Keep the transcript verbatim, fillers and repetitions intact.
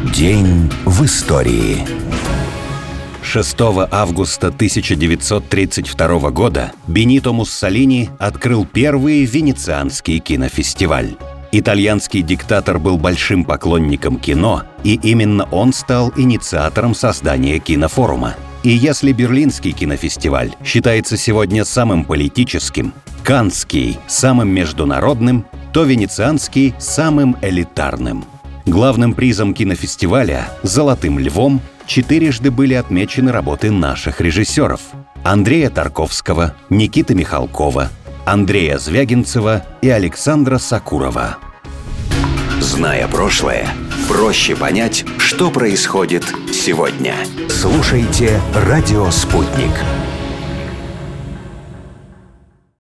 День в истории. шестого августа тысяча девятьсот тридцать второго года Бенито Муссолини открыл первый Венецианский кинофестиваль. Итальянский диктатор был большим поклонником кино, и именно он стал инициатором создания кинофорума. И если Берлинский кинофестиваль считается сегодня самым политическим, Каннский – самым международным, то Венецианский – самым элитарным. Главным призом кинофестиваля – «Золотым львом» четырежды были отмечены работы наших режиссеров – Андрея Тарковского, Никиты Михалкова, Андрея Звягинцева и Александра Сакурова. Зная прошлое, проще понять, что происходит сегодня. Слушайте «Радио Спутник».